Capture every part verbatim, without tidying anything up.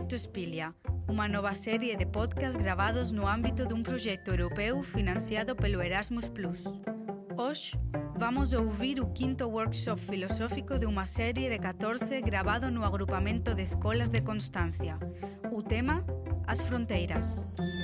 Projeto Espilha, uma nova série de podcasts gravados no âmbito de um projeto europeu financiado pelo Erasmus plus. Hoje, vamos ouvir o quinto workshop filosófico de uma série de catorce gravado no agrupamento de escolas de Constância. O tema, as fronteiras.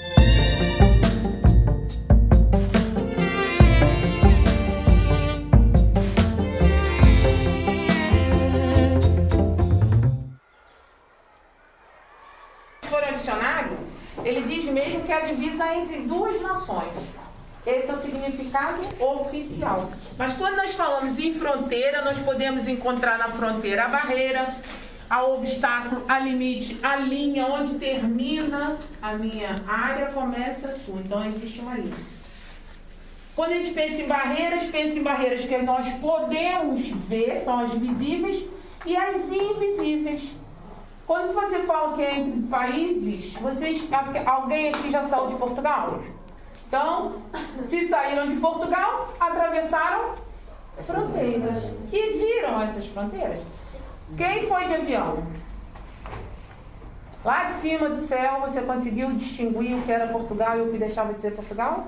Ele diz mesmo que é a divisa entre duas nações. Esse é o significado oficial. Mas quando nós falamos em fronteira, nós podemos encontrar na fronteira a barreira, a obstáculo, a limite, a linha onde termina a minha área, começa a sua. Então existe uma linha. Quando a gente pensa em barreiras, pensa em barreiras que nós podemos ver, são as visíveis, e as invisíveis. Quando você fala que é entre países, vocês, alguém aqui já saiu de Portugal? Então, se saíram de Portugal, atravessaram fronteiras. E viram essas fronteiras? Quem foi de avião? Lá de cima do céu, você conseguiu distinguir o que era Portugal e o que deixava de ser Portugal?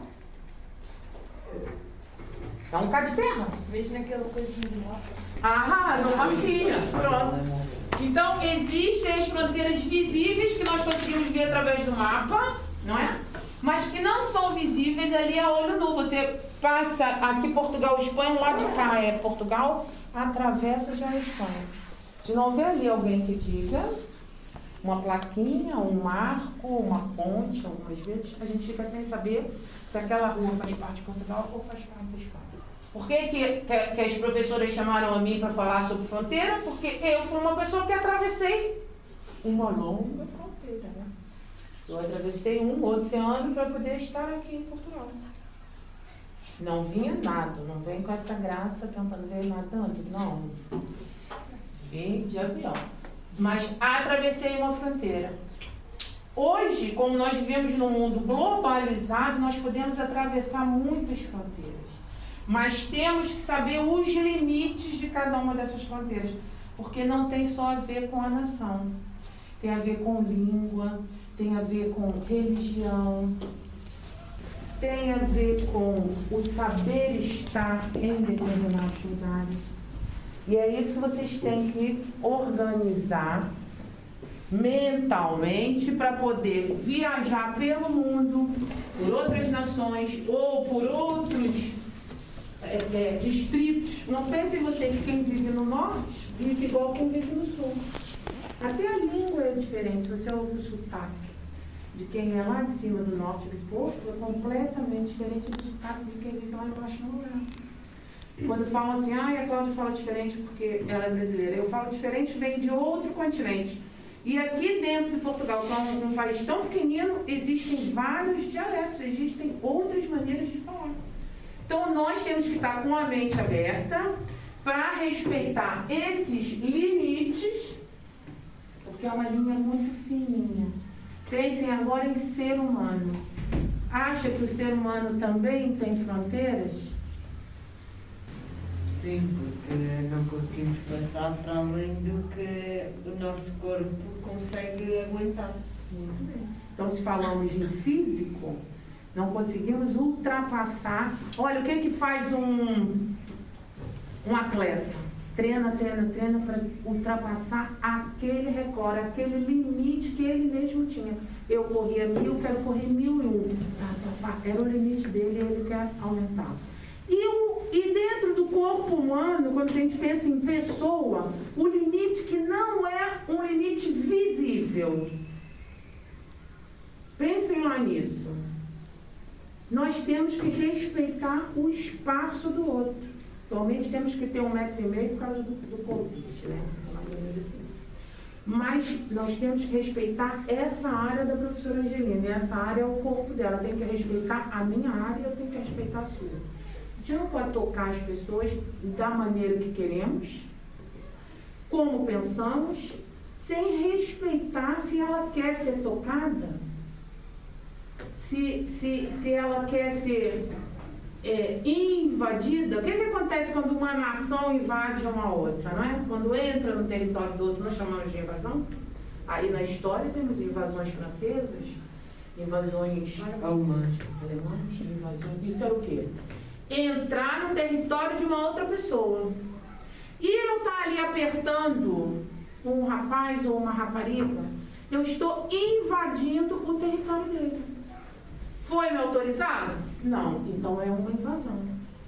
É um bocado de terra. Veja naquela coisinha de mapa. Ah, no mapinha. Pronto. Então, existem as fronteiras visíveis que nós conseguimos ver através do mapa, não é? Mas que não são visíveis ali a olho nu. Você passa aqui Portugal, Espanha, um lado de cá é Portugal, atravessa já a Espanha. Se não vê ali alguém que diga, uma plaquinha, um marco, uma ponte, algumas vezes, a gente fica sem saber se aquela rua faz parte de Portugal ou faz parte da Espanha. Por que, que, que as professoras chamaram a mim para falar sobre fronteira? Porque eu fui uma pessoa que atravessei uma longa fronteira, né? Eu atravessei um oceano para poder estar aqui em Portugal. Não vinha nada, não vem com essa graça tentando ver nadando, não. Vim de avião. Mas atravessei uma fronteira. Hoje, como nós vivemos num mundo globalizado, nós podemos atravessar muitas fronteiras. Mas temos que saber os limites de cada uma dessas fronteiras, porque não tem só a ver com a nação, tem a ver com língua, tem a ver com religião, tem a ver com o saber estar em determinados lugares. E é isso que vocês têm que organizar mentalmente para poder viajar pelo mundo, por outras nações ou por outros É, é, distritos. Não pensem vocês que quem vive no norte vive igual quem vive no sul. Até a língua é diferente. Se você ouve o sotaque de quem é lá de cima do norte do Porto, é completamente diferente do sotaque de quem vive lá embaixo no lugar. Quando falam assim, ah, a Cláudia fala diferente porque ela é brasileira. Eu falo diferente, vem de outro continente. E aqui dentro de Portugal, que é um país tão pequenino, existem vários dialetos, existem outras maneiras de falar. Então, nós temos que estar com a mente aberta para respeitar esses limites, porque é uma linha muito fininha. Pensem agora em ser humano. Acha que o ser humano também tem fronteiras? Sim, porque não conseguimos passar para além do que o nosso corpo consegue aguentar. Muito bem. Então, se falamos em físico, não conseguimos ultrapassar. Olha, o que que faz um, um atleta? Treina, treina, treina para ultrapassar aquele recorde, aquele limite que ele mesmo tinha. Eu corria mil, quero correr mil e um. Era o limite dele e ele quer aumentar. E, o, e dentro do corpo humano, quando a gente pensa em pessoa, o limite que não é um limite visível. Pensem lá nisso. Nós temos que respeitar o espaço do outro. Atualmente temos que ter um metro e meio por causa do, do Covid, né? Mais ou menos assim. Mas nós temos que respeitar essa área da professora Angelina. E essa área é o corpo dela. Tem que respeitar a minha área e eu tenho que respeitar a sua. A gente não pode tocar as pessoas da maneira que queremos, como pensamos, sem respeitar se ela quer ser tocada. Se, se, se ela quer ser é, invadida, o que, que acontece quando uma nação invade uma outra, não é? Quando entra no território do outro, nós chamamos de invasão. Aí na história temos invasões francesas, invasões Alemãs. alemãs, invasões... Isso era o quê? Entrar no território de uma outra pessoa. E eu estar ali apertando um rapaz ou uma rapariga, eu estou invadindo o território dele. Foi me autorizado? Não. Então é uma invasão.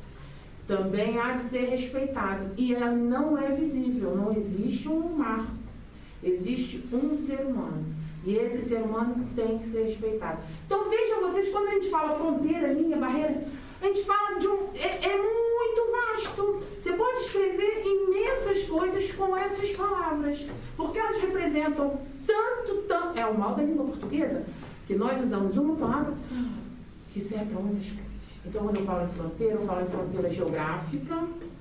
Também há de ser respeitado. E ela não é visível, não existe um marco. Existe um ser humano. E esse ser humano tem que ser respeitado. Então vejam vocês, quando a gente fala fronteira, linha, barreira, a gente fala de um... É, é muito vasto. Você pode escrever imensas coisas com essas palavras. Porque elas representam tanto, tanto... É o mal da língua portuguesa, que nós usamos uma palavra que serve para muitas coisas. Então, quando eu falo em fronteira, eu falo em fronteira geográfica.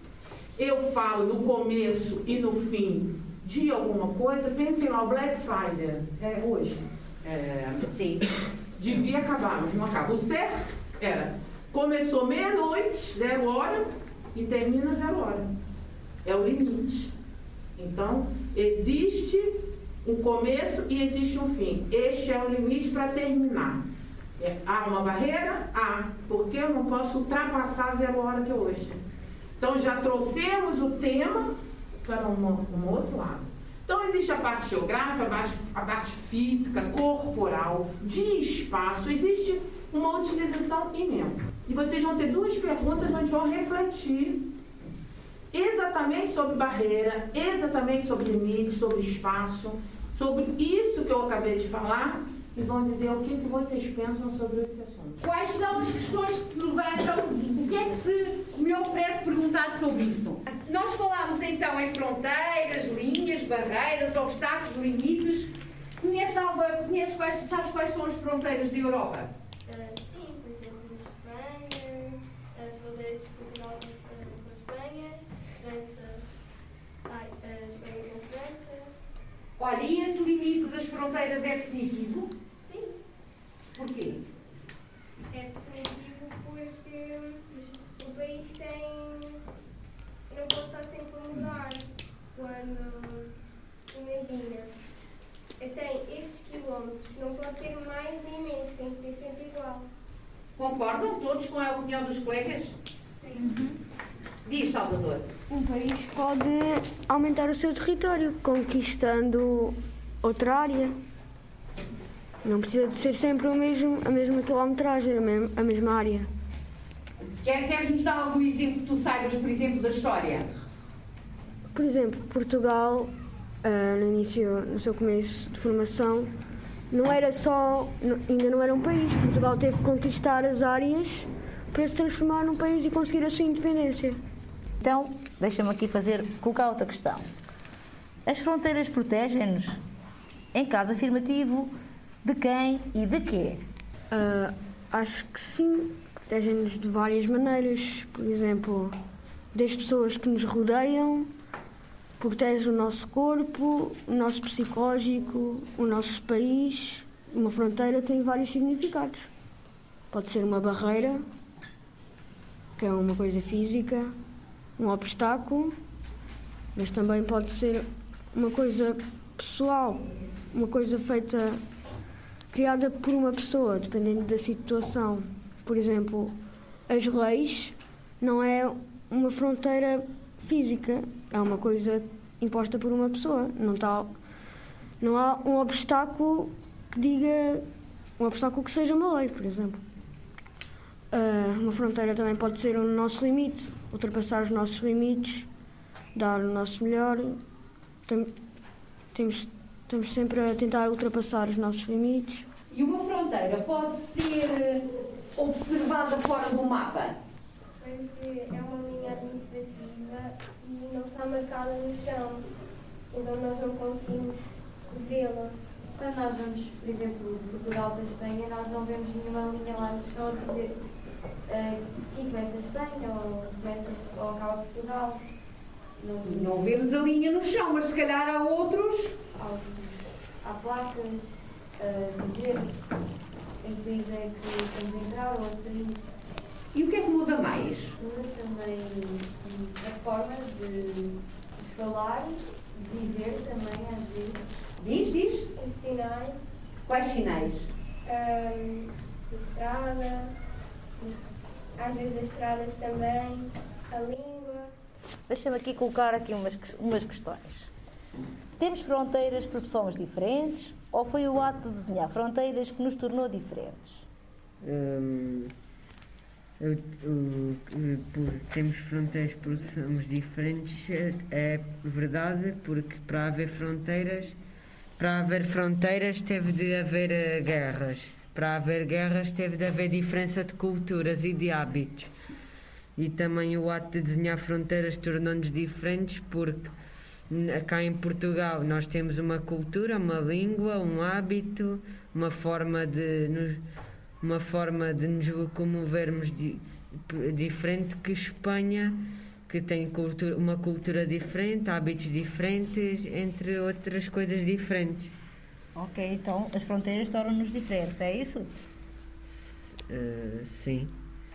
Eu falo no começo e no fim de alguma coisa. Pensem lá, o Black Friday, é hoje. É, Sim. Devia acabar, mas não acaba. O certo era, começou meia-noite, zero hora, e termina zero hora. É o limite. Então, existe um começo e existe um fim. Este é o limite para terminar. É, há uma barreira? Há. Porque eu não posso ultrapassar zero hora que é hoje. Então, já trouxemos o tema para um, um outro lado. Então, existe a parte geográfica, a parte, a parte física, corporal, de espaço. Existe uma utilização imensa. E vocês vão ter duas perguntas onde vão refletir exatamente sobre barreira, exatamente sobre limite, sobre espaço, sobre isso que eu acabei de falar, e vão dizer o que, que vocês pensam sobre esse assunto. Quais são as questões que se levantam? O que é que se me oferece perguntar sobre isso? Nós falámos então em fronteiras, linhas, barreiras, obstáculos, limites. Conhece algo, conhece quais, sabes quais são as fronteiras da Europa? Uh, sim, por exemplo, na Espanha, as fronteiras de Portugal com a Espanha, França, ai, a Espanha com a França. Olha, e esse limite das fronteiras é definitivo? Sim, Porquê? é definitivo porque o país tem. Não pode estar sempre a mudar. Quando, imagina, tem estes quilómetros, não pode ter mais nem menos, tem que ter sempre igual. Concordam todos com a opinião dos colegas? Sim. Diz, Salvador. Um país pode aumentar o seu território, conquistando outra área. Não precisa de ser sempre o mesmo, a mesma quilometragem, a mesma, a mesma área. Quer, queres-nos dar algum exemplo que tu saibas, por exemplo, da história? Por exemplo, Portugal, ah, no início, no seu começo de formação, não era só, ainda não era um país. Portugal teve que conquistar as áreas para se transformar num país e conseguir a sua independência. Então, deixa-me aqui fazer, colocar outra questão. As fronteiras protegem-nos? Em caso afirmativo, de quem e de quê? Uh, acho que sim, protegem-nos de várias maneiras. Por exemplo, das pessoas que nos rodeiam, protege o nosso corpo, o nosso psicológico, o nosso país. Uma fronteira tem vários significados. Pode ser uma barreira, que é uma coisa física, um obstáculo, mas também pode ser uma coisa pessoal, uma coisa feita, criada por uma pessoa, dependendo da situação. Por exemplo, as leis não é uma fronteira física, é uma coisa imposta por uma pessoa. Não, tá, não há um obstáculo que diga, um obstáculo que seja uma lei, por exemplo. Uh, uma fronteira também pode ser o nosso limite, ultrapassar os nossos limites, dar o nosso melhor. Tem, temos, estamos sempre a tentar ultrapassar os nossos limites. E uma fronteira pode ser observada fora do mapa? Porque é uma linha administrativa e não está marcada no chão. Então nós não conseguimos vê-la. Quando nós vamos, por exemplo, de Portugal para a Espanha, nós não vemos nenhuma linha lá no chão a dizer uh, aqui começa a Espanha ou, começa, ou acaba Portugal. Não, Não vemos a linha no chão, mas se calhar há outros. há, há placas a dizer em que país é que estamos a entrar ou a sair. E o que é que muda mais? Muda também a forma de, de falar, de viver também, às vezes. Diz, diz. Os sinais. Quais sinais? Um, a estrada, às vezes as estradas também, a língua. Deixa-me aqui colocar aqui umas, umas questões. Temos fronteiras porque somos diferentes ou foi o ato de desenhar fronteiras que nos tornou diferentes? Hum, eu, eu, eu, por, temos fronteiras porque somos diferentes, é verdade, porque para haver fronteiras, para haver fronteiras teve de haver uh, guerras. Para haver guerras teve de haver diferença de culturas e de hábitos. E também o ato de desenhar fronteiras tornou-nos diferentes porque cá em Portugal nós temos uma cultura, uma língua, um hábito, uma forma de nos, uma forma de nos locomovermos di, diferente que Espanha, que tem cultura, uma cultura diferente, hábitos diferentes, entre outras coisas diferentes. Ok, então as fronteiras tornam-nos diferentes, é isso? Uh, sim.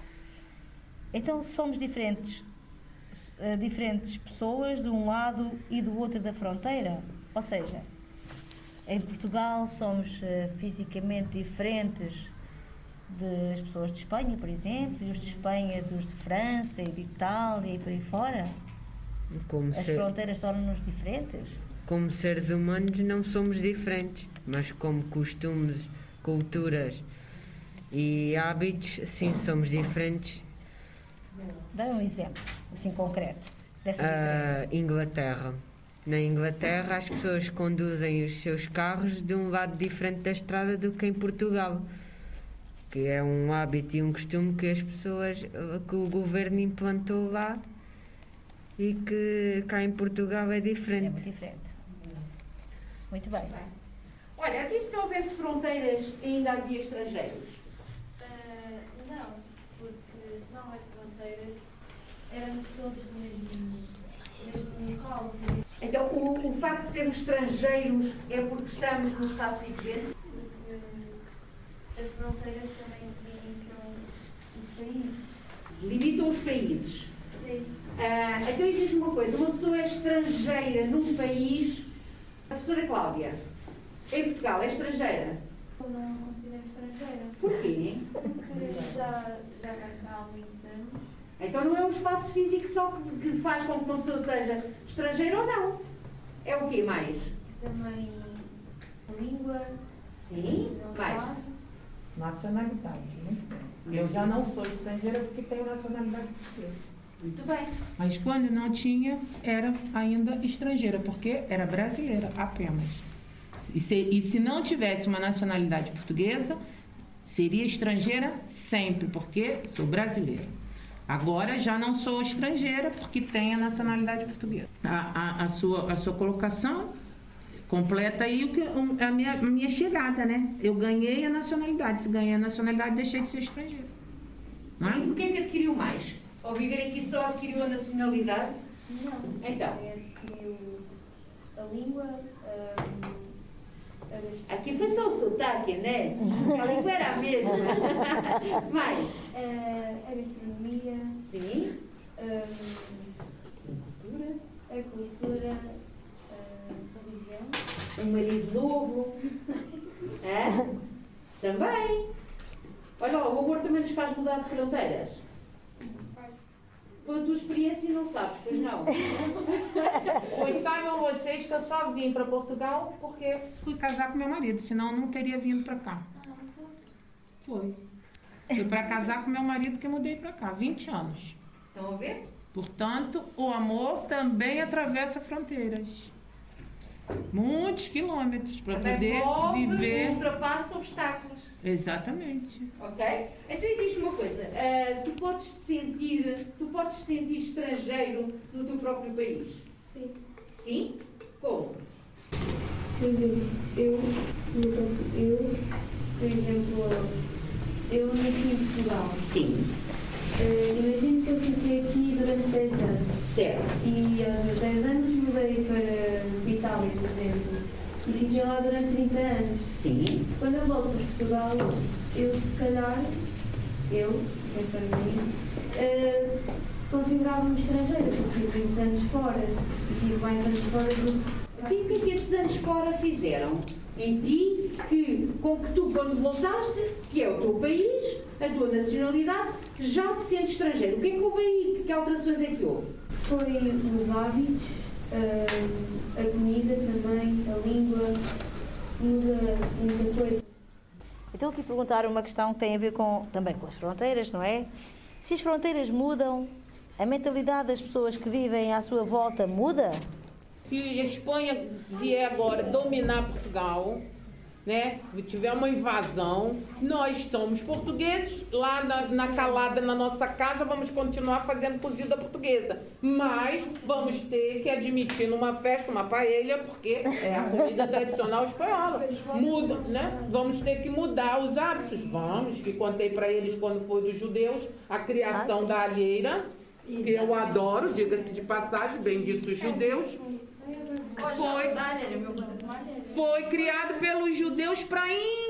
Então somos diferentes, uh, diferentes pessoas de um lado e do outro da fronteira? Ou seja, em Portugal somos uh, fisicamente diferentes das pessoas de Espanha, por exemplo, e os de Espanha dos de França e de Itália e por aí fora? Como As ser, fronteiras tornam-nos diferentes? como seres humanos não somos diferentes, mas como costumes, culturas e hábitos, sim, somos diferentes. Dá um exemplo, assim, concreto, dessa Uh, diferença. Inglaterra. Na Inglaterra as pessoas conduzem os seus carros de um lado diferente da estrada do que em Portugal, que é um hábito e um costume que as pessoas, que o governo implantou lá e que cá em Portugal é diferente. É muito diferente. Muito bem. Olha, aqui se não houvesse fronteiras ainda havia estrangeiros. Uh, não, porque se não houvesse fronteiras, éramos todos do mesmo, mesmo local. Então, o, o facto de sermos estrangeiros é porque estamos num espaço diferente? Porque as fronteiras também limitam os países. Limitam os países. Sim. Ah, então, diz-me uma coisa: uma pessoa é estrangeira num país. A professora Cláudia, em Portugal, é estrangeira? Eu não considero estrangeira. Porquê? Porque já, já cá está há muitos anos. Então não é o espaço físico só que, que faz com que uma pessoa seja estrangeira ou não. É o quê mais? Também a língua. Sim, mais. Nacionalidade, muito bem. Eu já não sou estrangeira porque tenho nacionalidade portuguesa. Muito bem. Mas quando não tinha, era ainda estrangeira, porque era brasileira apenas. E se, e se não tivesse uma nacionalidade portuguesa, seria estrangeira sempre, porque sou brasileira. Agora já não sou estrangeira porque tenho a nacionalidade portuguesa. A, a, a, sua, a sua colocação completa aí o que, a, minha, a minha chegada, né? Eu ganhei a nacionalidade. Se ganhei a nacionalidade, deixei de ser estrangeira. Não é? E por que é que adquiriu mais? Ao viver aqui só adquiriu a nacionalidade? Não. Então? Adquiriu a língua, a, a, Aqui foi só o sotaque, né? A língua era a mesma. Mais? a, a gastronomia, Sim. a, a cultura, a religião. Um marido novo. É? Também. Olha, o amor também nos faz mudar de fronteiras. Pela tua experiência não sabes, pois não? Pois saibam vocês que eu só vim para Portugal porque fui casar com meu marido, senão eu não teria vindo para cá. Foi. Fui para casar com meu marido que eu mudei para cá, vinte anos. Estão a ver? Portanto, o amor também atravessa fronteiras. Muitos quilômetros para poder Envolve, viver. ultrapassa obstáculos. Exatamente. Ok? Então e diz-me uma coisa, uh, tu podes te sentir, tu podes te sentir estrangeiro no teu próprio país? Sim. Sim? Como? Por exemplo, eu, eu, por exemplo, eu nasci em Portugal. Sim. Uh, imagino que eu fiquei aqui durante dez anos. Certo. E aos meus dez anos mudei para Itália, por exemplo. E fiquei lá durante trinta anos. Sim. Quando eu volto a Portugal, eu se calhar, eu, pensando em mim, uh, considerava-me estrangeira, porque tive muitos anos fora. E tive mais anos fora do que O que, que é que esses anos fora fizeram em ti, que, com que tu, quando voltaste, que é o teu país, a tua nacionalidade, já te sentes estrangeiro? O que é que houve aí? Que alterações é que houve? Foi os hábitos, a, a comida também, a língua, muda muita coisa. Então aqui perguntar uma questão que tem a ver com, também com as fronteiras, não é? Se as fronteiras mudam, a mentalidade das pessoas que vivem à sua volta muda? Se a Espanha vier agora dominar Portugal, né, tiver uma invasão, nós somos portugueses, lá na, na calada na nossa casa vamos continuar fazendo cozida portuguesa, mas vamos ter que admitir numa festa uma paella, porque é a comida tradicional espanhola. Muda, né? Vamos ter que mudar os hábitos, vamos, que contei para eles quando foi dos judeus, a criação da alheira, que eu adoro, diga-se de passagem, benditos judeus. Foi, foi criado pelos judeus para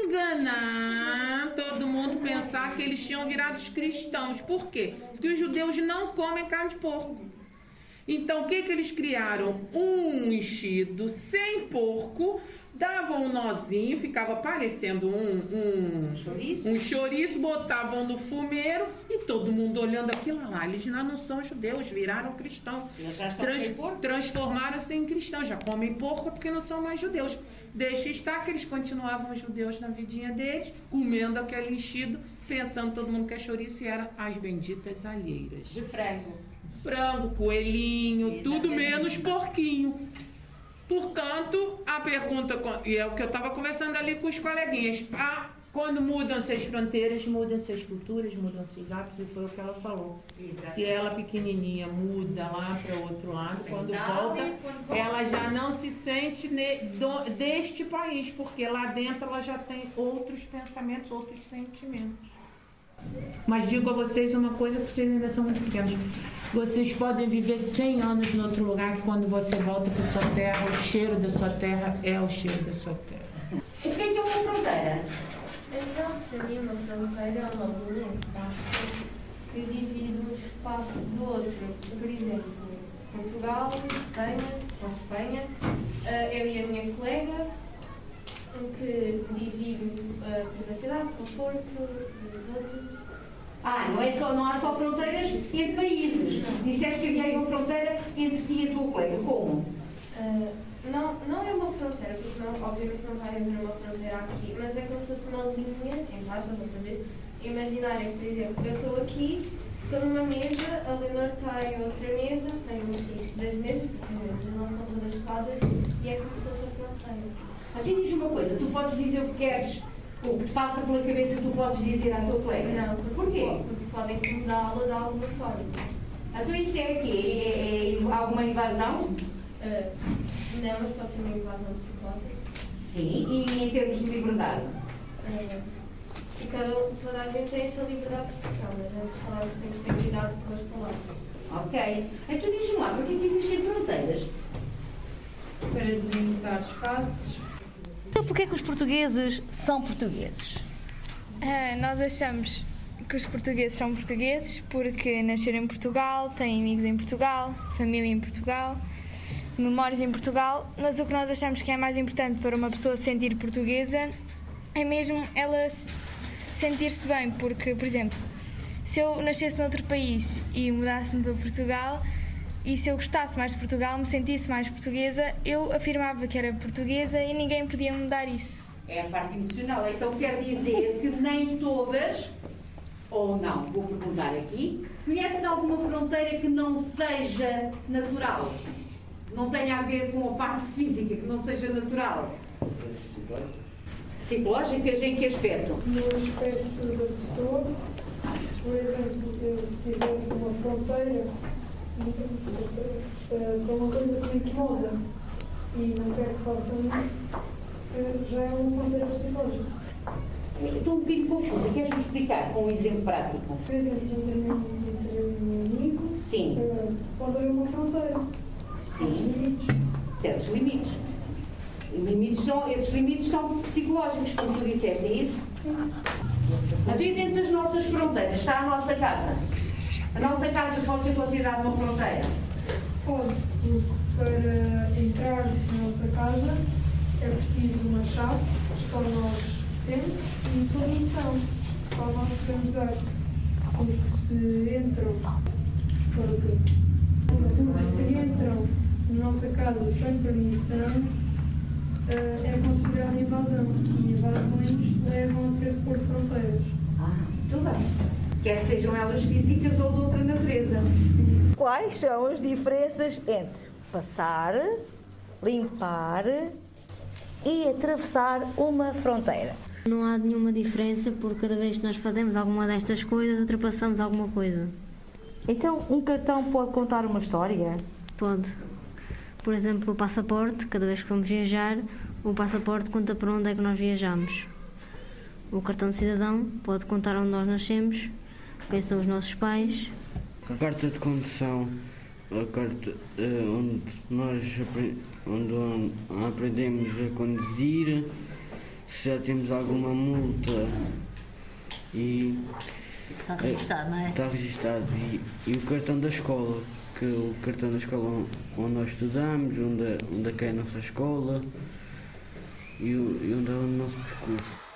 enganar todo mundo, pensar que eles tinham virado cristãos. Por quê? Porque os judeus não comem carne de porco. Então, o que que eles criaram? Um enchido sem porco, davam um nozinho, ficava parecendo um, um, chouriço? um chouriço, botavam no fumeiro e todo mundo olhando aquilo lá. Eles já não são judeus, viraram cristãos. Trans, transformaram-se em cristãos, já comem porco porque não são mais judeus. Deixa estar que eles continuavam judeus na vidinha deles, comendo aquele enchido, pensando todo mundo que é chouriço e eram as benditas alheiras. De frango. Frango, coelhinho, tudo menos porquinho. Portanto, a pergunta, e é o que eu estava conversando ali com os coleguinhas, a, quando mudam-se as fronteiras, mudam-se as culturas, mudam-se os hábitos, e foi o que ela falou. Exatamente. Se ela pequenininha muda lá para o outro lado, quando volta, ela já não se sente ne, do, deste país, porque lá dentro ela já tem outros pensamentos, outros sentimentos. Mas digo a vocês uma coisa, porque vocês ainda são muito pequenos. Vocês podem viver cem anos em outro lugar, que quando você volta para sua terra, o cheiro da sua terra é o cheiro da sua terra. O que é que é uma fronteira? Então, para mim, uma fronteira é uma linha que divide um espaço do outro. Por exemplo, Portugal, Espanha, ou Espanha, eu e a minha colega, que divide a privacidade, o conforto dos outros. Ah, não, é só, não há só fronteiras entre países. Disseste que havia uma fronteira entre ti e a tua colega. Como? Uh, não, não é uma fronteira, porque não, obviamente não vai haver uma fronteira aqui, mas é como se fosse uma linha, em aspas, outra vez, imaginária. Por exemplo, eu estou aqui, estou numa mesa, a Leonor está em outra mesa, tem das mesas, porque as mesas não são todas casas, e é como se fosse a fronteira. Aqui diz uma coisa, tu podes dizer o que queres, o que te passa pela cabeça, tu podes dizer à tua colega. Não, porque, porquê? Porque podem incomodá-la de alguma forma. Então isso é aqui, é, é, é alguma invasão? Uh, não, mas pode ser uma invasão psicológica. Sim, e em termos de liberdade? Uh, e cada, toda a gente tem essa liberdade de expressão, mas antes falamos que temos que ter cuidado com as palavras. Ok. Então diz-me lá, por que existem fronteiras? Para delimitar espaços. Então, porquê que os portugueses são portugueses? Uh, nós achamos que os portugueses são portugueses porque nasceram em Portugal, têm amigos em Portugal, família em Portugal, memórias em Portugal, mas o que nós achamos que é mais importante para uma pessoa se sentir portuguesa é mesmo ela sentir-se bem, porque, por exemplo, se eu nascesse noutro país e mudasse-me para Portugal, e se eu gostasse mais de Portugal, me sentisse mais portuguesa, eu afirmava que era portuguesa e ninguém podia mudar isso. É a parte emocional. Então quer dizer que nem todas, ou não, vou perguntar aqui, conheces alguma fronteira que não seja natural? Não tenha a ver com a parte física, que não seja natural? Psicológicas em que aspecto? No aspecto da pessoa, por exemplo, eu se tiver uma fronteira, com uma coisa que me incomoda e não quero que façam isso, já é uma fronteira psicológica. Estou um bocadinho confusa. Queres-me explicar com um exemplo prático? Por exemplo, entre o meu amigo, sim, pode haver uma fronteira. Sim, limites. Certos limites. Limites são, esses limites são psicológicos, como tu disseste, é isso? Sim. Então, dentro das nossas fronteiras está a nossa casa. A nossa casa pode ser considerada uma fronteira? Pode, porque para entrar na nossa casa é preciso uma chave que só nós temos e permissão que só nós podemos dar. Porque se entram, porque se entram na nossa casa sem permissão, é considerada invasão. E invasões levam a ter de pôr fronteiras. Ah, tudo bem. Quer sejam elas físicas ou de outra natureza. Sim. Quais são as diferenças entre passar, limpar e atravessar uma fronteira? Não há nenhuma diferença, porque cada vez que nós fazemos alguma destas coisas, ultrapassamos alguma coisa. Então, um cartão pode contar uma história? Pode. Por exemplo, o passaporte, cada vez que vamos viajar, o passaporte conta para onde é que nós viajamos. O cartão de cidadão pode contar onde nós nascemos, quem são os nossos pais. A carta de condução, a carta uh, onde nós apre onde aprendemos a conduzir, se já temos alguma multa e está registado, não é? Está registado e, e o cartão da escola, que o cartão da escola onde nós estudamos, onde, onde é que é a nossa escola e, o, e onde é o nosso percurso.